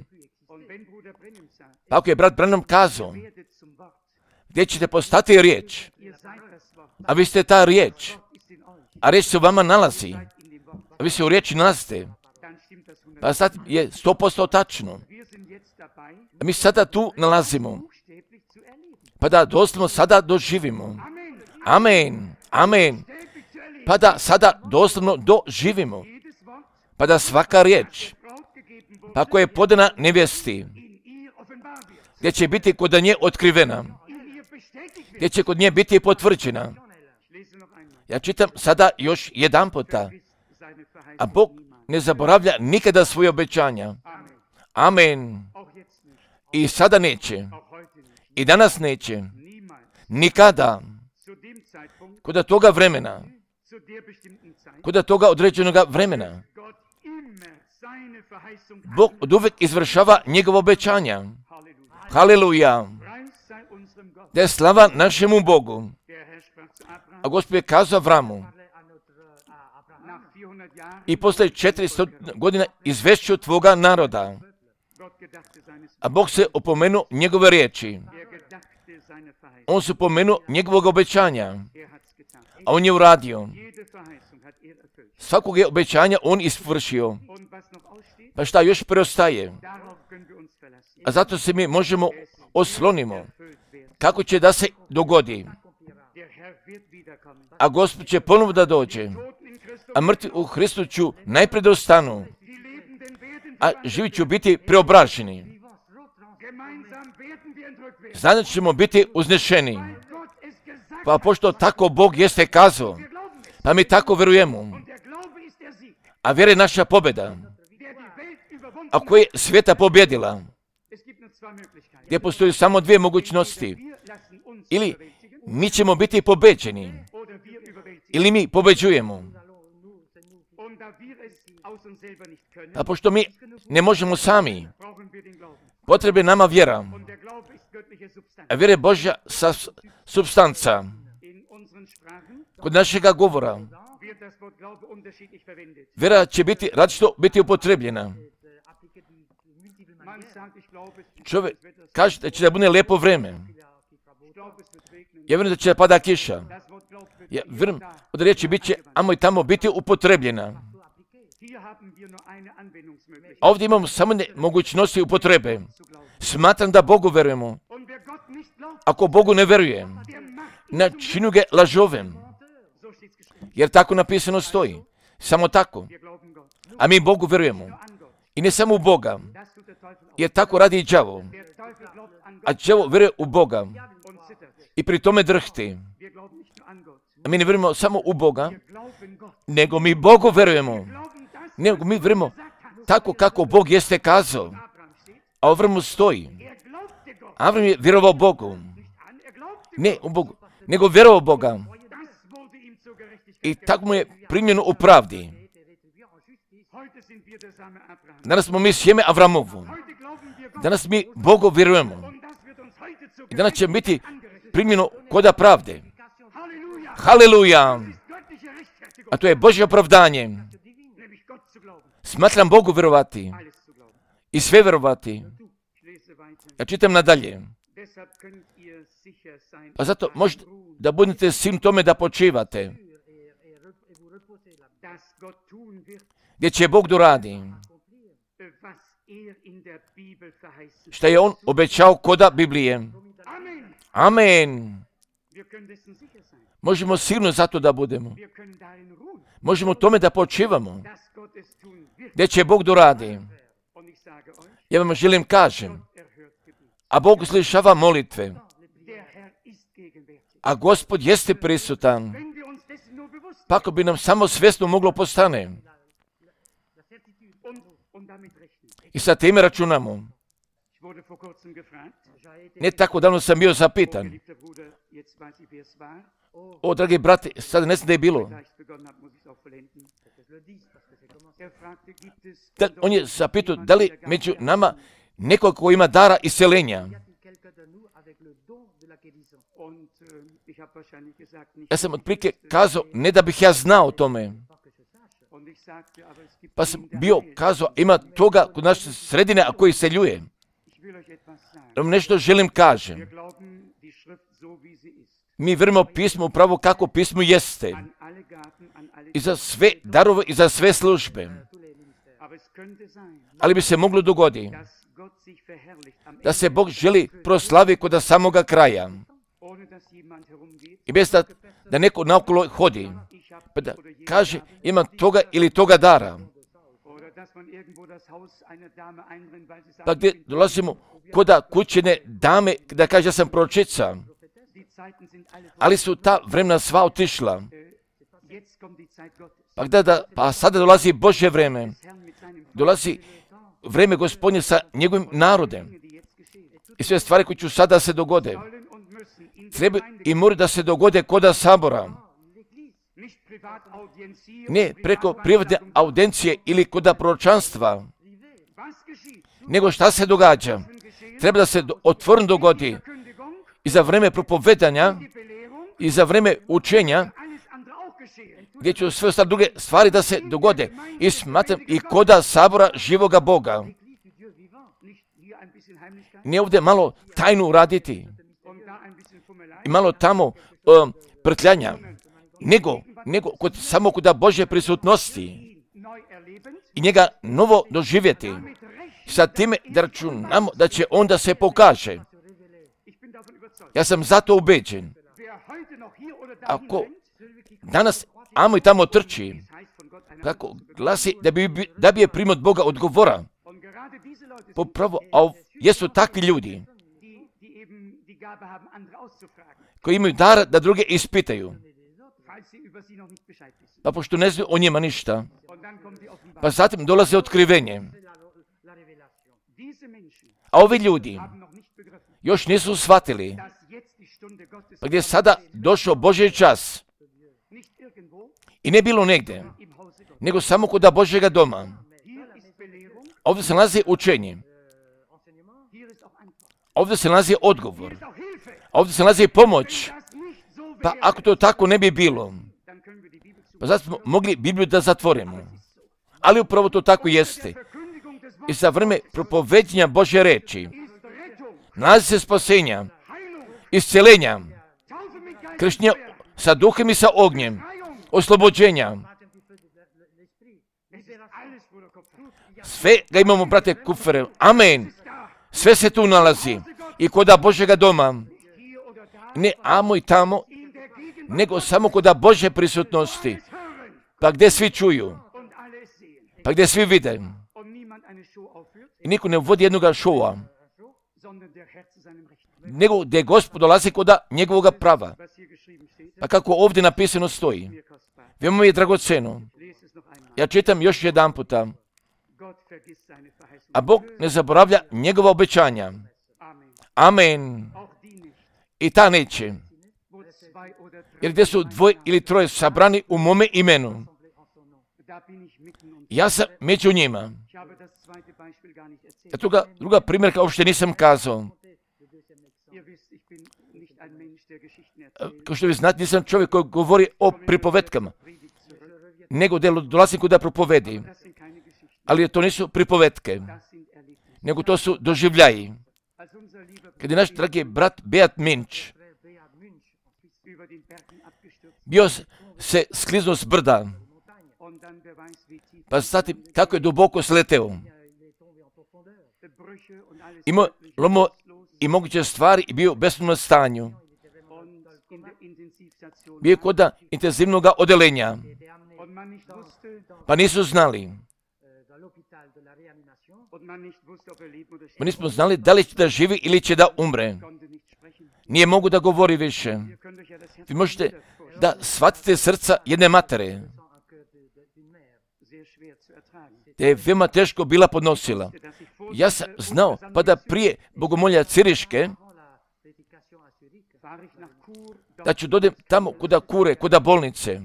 Pa ako je brat Branham kazao, gdje ćete postati riječ, a vi ste ta riječ, a riječ se u vama nalazi, a vi se u riječi nalazite, pa sad je 100% tačno. A mi sada tu nalazimo, pa da doslovno sada doživimo. Amen, amen. Pa da sada doslovno doživimo, pa da svaka riječ, pa koja je podana nevjesti, gdje će biti kod nje otkrivena, gdje će kod nje biti potvrđena. Ja čitam sada još jedan puta, a Bog ne zaboravlja nikada svoje obećanja. Amen. I sada neće, i danas neće, nikada, kod toga vremena, kod toga određenog vremena, Bog od uvijek izvršava njegova obećanja. Haleluja. Da je slava našemu Bogu. A Gospod je kazao Avramu, i posle 400 godina izvešću tvoga naroda. A Bog se opomenuo njegove riječi. On se opomenuo njegovog obećanja. A on je uradio. Svakog je obećanja on isvršio. Pa šta još preostaje? A zato se mi možemo oslonimo. Kako će da se dogodi? A Gospod će ponovo da dođe. A mrtvi u Hristu ću najprije da ostanu. A živi ću biti preobraženi. Zajedno ćemo biti uznešeni. Pa pošto tako Bog jeste kazao, pa mi tako vjerujemo. A vjera je naša pobjeda. A koja je svijeta pobjedila? Gdje postoji samo dvije mogućnosti. Ili mi ćemo biti pobeđeni, ili mi pobeđujemo. A pošto mi ne možemo sami, potrebna je nama vjera. A vjera je Božja supstanca. Kod našega govora vjera će biti različito biti upotrebljena. čovjek kaže da će da bude lijepo vreme. Ja vjerujem da će da pada kiša. Ja vjerujem od riječi bit će, amo i tamo biti upotrebljena. A ovdje imamo samo mogućnosti upotrebe. Smatram da Bogu verujemo. Ako Bogu ne vjeruje, načinu ga lažovem. Jer tako napisano stoji. Samo tako. A mi Bogu vjerujemo. I ne samo u Boga. Jer tako radi i đavo. A đavo vjeruje u Boga. I pri tome drhti. A mi ne vjerujemo samo u Boga, nego mi Bogu vjerujemo. Nego mi vjerujemo tako kako Bog jeste kazao. A Avram stoji. Avram je vjerovao Bogu. Ne u Bogu, nego vjerovao Boga. I tako mu je primljeno u pravdi. Danas smo mi sjeme Avramovu. Danas mi Bogu vjerujemo. I danas će biti primljeno koda pravde. Haleluja! A to je Božje opravdanje. Smatram Bogu vjerovati. I sve vjerovati. Ja čitam nadalje. A zato možete da budete svim tome da počivate. Gdje će Bog doradi. Šta je On obećao koda Biblije. Amen. Možemo sigurno zato da budemo. Možemo tome da počivamo. Gdje će Bog doradi. Ja vam želim kažem. A Bog slišava molitve. A Gospod jeste prisutan. Pa ako bi nam samo svjesno moglo postane. I sa time računamo. Ne tako davno sam bio zapitan. O, dragi brate, sad ne znam da je bilo. On je zapitao da li među nama neko ko ima dara isceljenja. Ja sam otprilike kazao, ne da bih ja znao o tome. Pa sam bio kazao, ima toga kod naše sredine, a koji seljuje. Nešto želim kažem. Mi vjerujemo pismo upravo kako pismo jeste. I za sve darove i za sve službe. Ali bi se moglo dogoditi da se Bog želi proslavi kod samoga kraja. I bez da neko naokolo hodi. Pa da kaže ima toga ili toga dara. Pa gdje dolazimo koda kućene dame da kaže ja sam proročica. Ali su ta vremena sva otišla. Pa sada dolazi Božje vreme. Dolazi vreme Gospodnje sa njegovim narodem. I sve stvari koje će sada se dogode. Treba i mora da se dogode koda sabora. Ne preko privatne audijencije ili koda proročanstva. Nego šta se događa? Treba da se otvoreno dogodi. I za vreme propovedanja, i za vreme učenja, gdje će sve ostale druge stvari da se dogode. I smatram i koda sabora živoga Boga. Ne ovdje malo tajnu uraditi. I malo tamo prtljanja. Nego samo kod Božje prisutnosti. I njega novo doživjeti. Sa time da računamo da će onda se pokaže. Ja sam zato ubeđen. Ako danas amo i tamo trči, kako glasi da bi je primio od Boga odgovora. Popravo, jesu takvi ljudi koji imaju dar da druge ispitaju. Pa pošto ne znaju o njima ništa, pa zatim dolaze otkrivenje. A ovi ljudi još nisu shvatili pa gdje je sada došao Božji čas i ne bilo negdje, nego samo kod Božjega doma. Ovdje se nalazi učenje. Ovdje se nalazi odgovor. Ovdje se nalazi pomoć. Pa ako to tako ne bi bilo, pa zato smo mogli Bibliju da zatvorimo. Ali upravo to tako jeste. i za vreme propovednja Božje reči nalazi se spasenja, isceljenja, krštenja sa duhem i sa ognjem, oslobođenja. Sve ga imamo, brate Kupfere. Amen. Sve se tu nalazi. I koda Božjega doma. Ne amo i tamo, nego samo koda Božje prisutnosti. Pa gdje svi čuju. Pa gdje svi vide. I niko ne vodi jednoga šova. Nego gdje Gospod dolazi koda njegovoga prava. Pa kako ovdje napisano stoji. Veoma je dragoceno. Ja čitam još jedan puta. A Bog ne zaboravlja njegova obećanja. Amen. I ta neće. Jer gdje su dvoje ili troje sabrani u mome imenu, ja sam među njima. Ja toga druga primjerka uopšte nisam kazao. Kao što vi znate, nisam čovjek koji govori o pripovetkama, nego dolazim kuda propovedi. Ali to nisu pripovetke, nego to su doživljaji. Kad je naš dragi brat Beat Minč bio se skliznuo s brda, pa zatim kako je duboko sleteo. Imao lomo i moguće stvari i bio u bespravnom stanju. Bio je kod intenzivnog odelenja, pa nisu znali. Mi nismo znali da li će da živi ili će da umre. Nije mogu da govori više. Vi možete da shvatite srca jedne matere. Te je veoma teško bila podnosila. Ja sam znao, pa da prije bogomolja Ciriške, da ću dodem tamo kuda kure, kuda bolnice.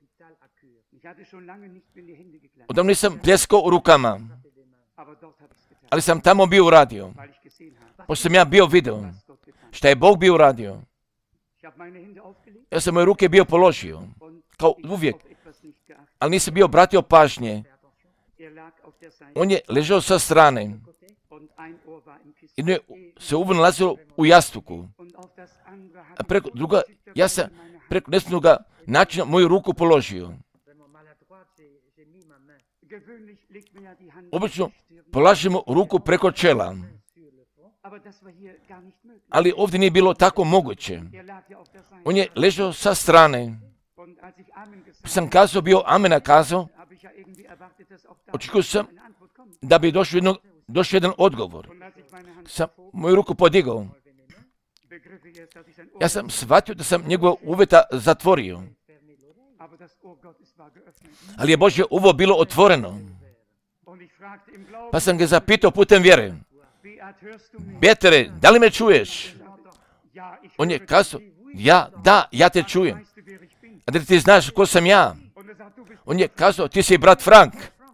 Odavno nisam pljeskao u rukama, ali sam tamo bio uradio. Pošto sam ja bio video šta je Bog bio uradio. Ja sam moje ruke bio položio, kao uvijek, ali nisam bio obratio pažnje. On je ležao sa strane. Jedno je se uvo nalazilo u jastuku. A preko druga, ja sam preko nesnoga načina moju ruku položio. Obično polažemo ruku preko čela. Ali ovdje nije bilo tako moguće. On je ležao sa strane. Sam kazao, bio amena kazao, očekio sam da bi došao jedan odgovor. Sam moju ruku podigao. Ja sam shvatio da sam njegov uveta zatvorio. Ali je Božje uvo bilo otvoreno. Pa sam ga zapitao putem vjere. Betere, da li me čuješ? On je kazao, ja te čujem. A da ti znaš ko sam ja? On je kazao, ti si brat Frank.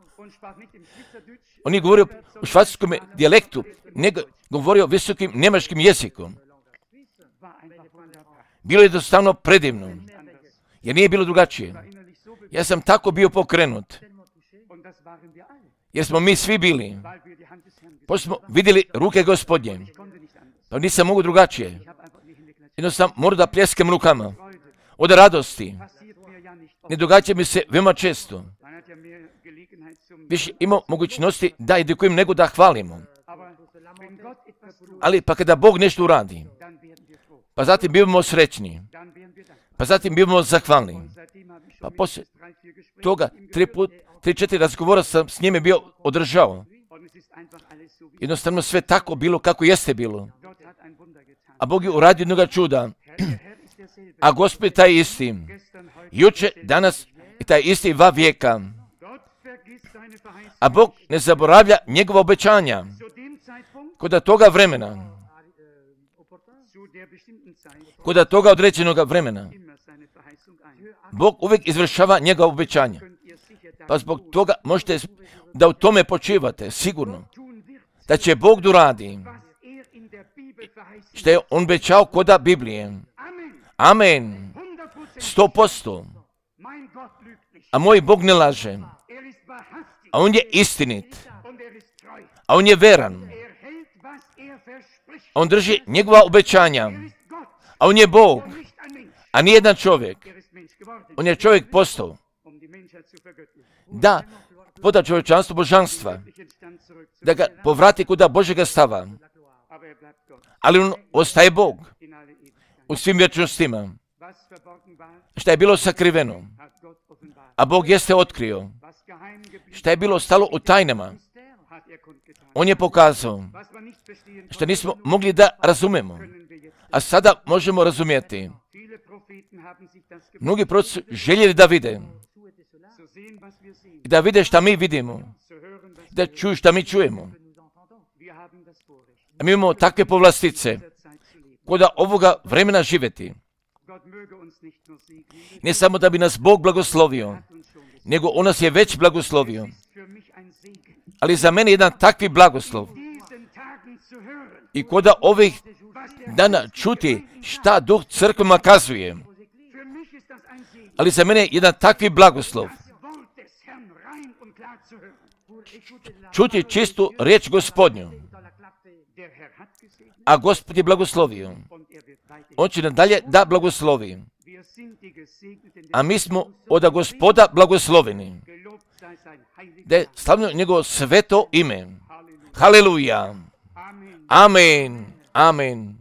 On je govorio u švacarskom dijalektu, nego govorio visokim njemačkim jezikom. Bilo je jednostavno predivno, jer nije bilo drugačije. Ja sam tako bio pokrenut, jer smo mi svi bili. Pošto smo vidjeli ruke Gospodnje, pa nisam mogu drugačije. Jednostavno moram da pljeskam rukama od radosti. Ne događa mi se veoma često. Više imamo mogućnosti da edukujem nego da hvalimo. Ali pa kada Bog nešto uradi, pa zatim bivamo srećni, pa zatim bivamo zahvalni. Pa poslije toga 3-4 razgovora sam s njime bio održao. Jednostavno sve tako bilo kako jeste bilo. A Bog je uradio jednoga čuda. A Gospod je taj isti. Juče, danas i taj isti va vijeka. A Bog ne zaboravlja njegova obećanja. Kod toga vremena. Kod toga određenog vremena. Bog uvijek izvršava njegova obećanja. Pa zbog toga možete da u tome počivate, sigurno. Da će Bog uradi što je on obećao koda Biblije. Amen. 100%. A moj Bog ne laže. A on je istinit. a on je veran. On drži njegova obećanja, a on je Bog, a nije jedan čovjek. On je čovjek postao da poda čovječanstvo božanstva, da ga povrati kuda Božjega stava. Ali on ostaje Bog u svim vječnostima. Šta je bilo sakriveno, a Bog jeste otkrio. Šta je bilo stalo u tajnama, on je pokazao. Šta nismo mogli da razumemo, a sada možemo razumjeti. Mnogi proroci su željeli da vide. Da vide šta mi vidimo. Da čuju šta mi čujemo. A mi imamo takve povlastice kod ovoga vremena živjeti. Ne samo da bi nas Bog blagoslovio, nego on nas je već blagoslovio. Ali za mene jedan takvi blagoslov. I kod ovih dana čuti šta Duh crkvama kazuje. Ali za mene jedan takvi blagoslov. Čuti čistu riječ Gospodnju. A Gospod je blagoslovio. On će nadalje da blagoslovi. A mi smo od Gospoda blagosloveni. Da je slavno njegovo sveto ime. Haleluja. Amen. Amen.